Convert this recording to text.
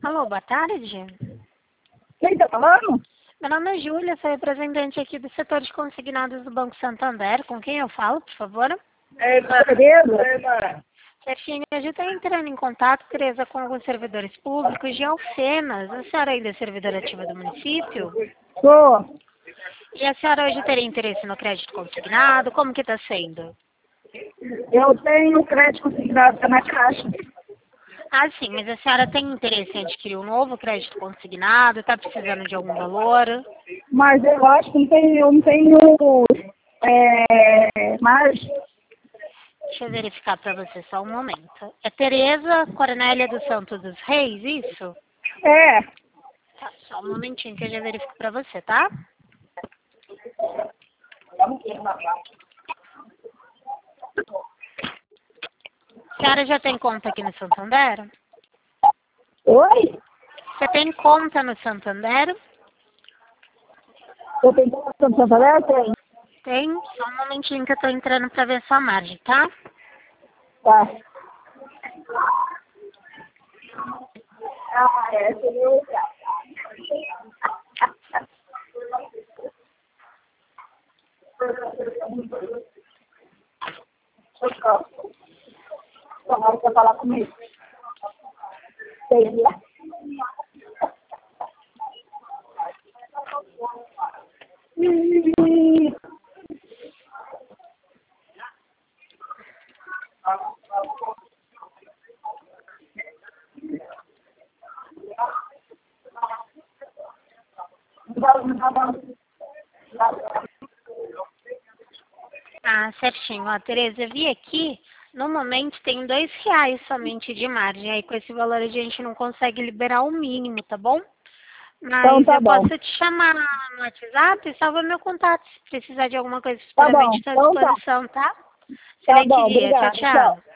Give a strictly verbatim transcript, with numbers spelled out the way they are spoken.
Alô, boa tarde. Quem tá falando? Meu nome é Júlia, sou representante aqui do setor de consignados do Banco Santander. Com quem eu falo, por favor? É, Tereza. Certinho, a gente está entrando em contato, Tereza, com alguns servidores públicos de Alfenas. A senhora ainda é servidora ativa do município? Sou. E a senhora hoje teria interesse no crédito consignado? Como que está sendo? Eu tenho crédito consignado tá na caixa. Ah, sim, mas a senhora tem interesse em adquirir um novo crédito consignado? Está precisando de algum valor? Mas eu acho que não tenho, eu não tenho é, mais. Deixa eu verificar para você só um momento. É Tereza Cornélia dos Santos dos Reis, isso? É. Tá, só um momentinho que eu já verifico para você, tá? A senhora já tem conta aqui no Santander? Oi? Você tem conta no Santander? Eu tenho conta no Santander? Tem. Tem? Só um momentinho que eu tô entrando para ver sua margem, tá? Tá. Ah, é, senhor. Tomara que falar comigo. Tem, né? Ah, certinho. Ó, Tereza, eu vi aqui, no momento tem dois reais somente de margem. Aí com esse valor a gente não consegue liberar o mínimo, tá bom? Mas Então tá eu bom. posso te chamar no WhatsApp e salva meu contato. Se precisar de alguma coisa Tá bom. futuramente, estou à Então tá. disposição, tá? Tá Excelente bom. dia. Tchau, Obrigada. Tchau. tchau.